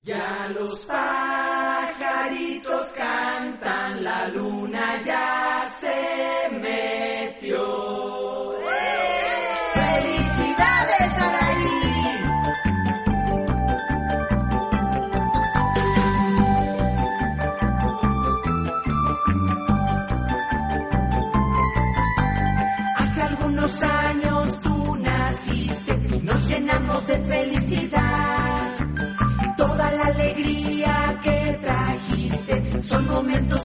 Ya los pajaritos cantan, la luna ya se metió. ¡Felicidades, Araí! Hace algunos años tú naciste, nos llenamos de felicidad. Toda la alegría que trajiste son momentos